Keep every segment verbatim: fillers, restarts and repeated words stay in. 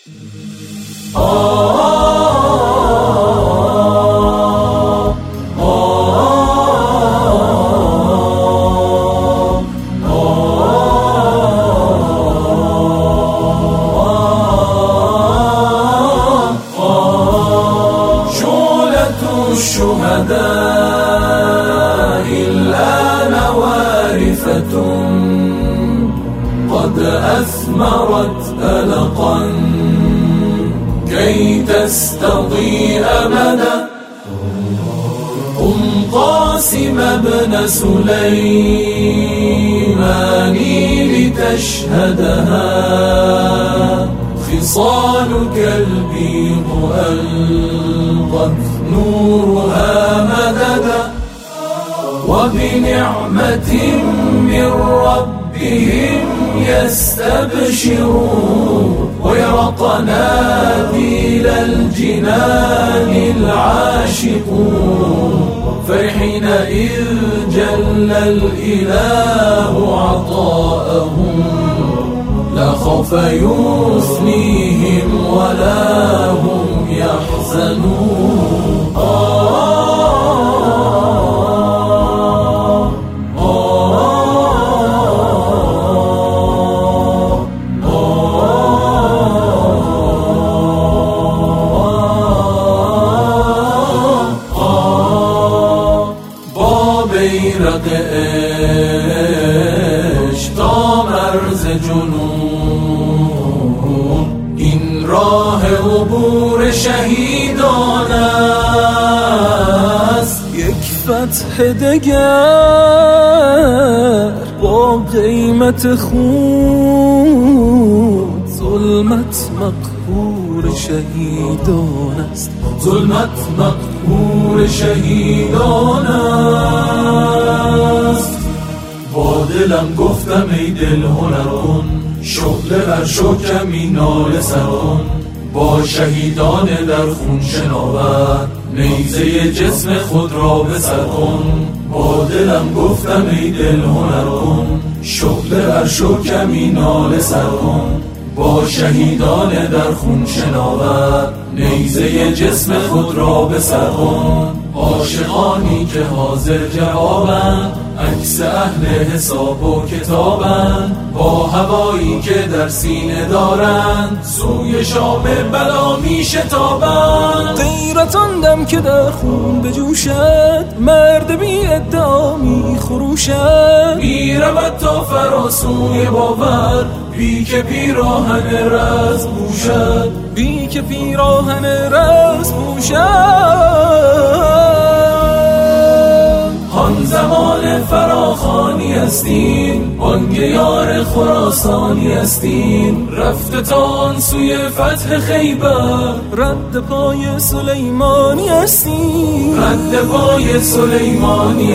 الشهداء الآن وارثة قد أثمرت ألقا كي تستضيء مدى. قم قاسم ابن سليمان لتشهدها خصالك البيض ألقت نورها مددا. وبنعمة من ربهم يستبشرون ويرى قناديل الجنان العاشقون. فحينئذ جل الإله عطاءهم لا خوف يثنيهم ولا هم يحزنون. بیرق عشق تا مرز جنون این راه عبور شهیدان است. یک فتح دگر با قیمت خون ظلمت مقهور شهیدان است. ظلمت مقهور شهیدان است. با دلم گفتم ای دل هنر کن شعله بر شکمی ناله سر کن. با شهیدان در خون شناور نیزه جسم خود را به سر کن. با دلم گفتم ای دل هنر کن شعله بر شکمی ناله سر کن. با شهیدان در خون شناور نیزه جسم خود را به سر کن. عاشقانی که حاضر جوابند عکس اهل حساب و کتابند. با هوایی که در سینه دارند سوی شام بلا می شتابند. غیرت آن دم که در خون بجوشد مرد بی ادعا می خروشد. می رود تا فراسوی باور بی که پیراهن رز پوشد. بی که پیراهن رز پوشد. آن زمان فراخانی هستیم بانگ یار خراسانی هستیم. رفته تا آن سوی فتح خیبر رد پای سلیمانی هستیم. رد پای سلیمانی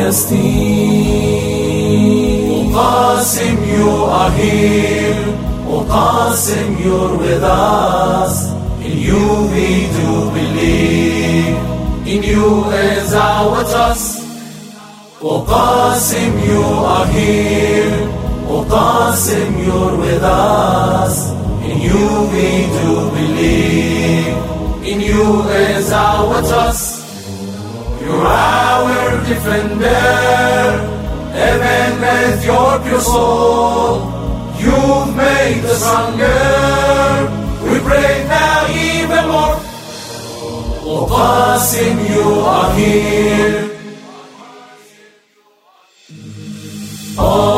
هستیم. قاسم you are here. O Qasim you're with us. In you we do believe. In you is our trust. O Qasim you are here. O Qasim you're with us. In you we do believe. In you is our trust. You're our defender. Even with your pure soul you've made us stronger. We pray now even more. O Qasim you are here. Oh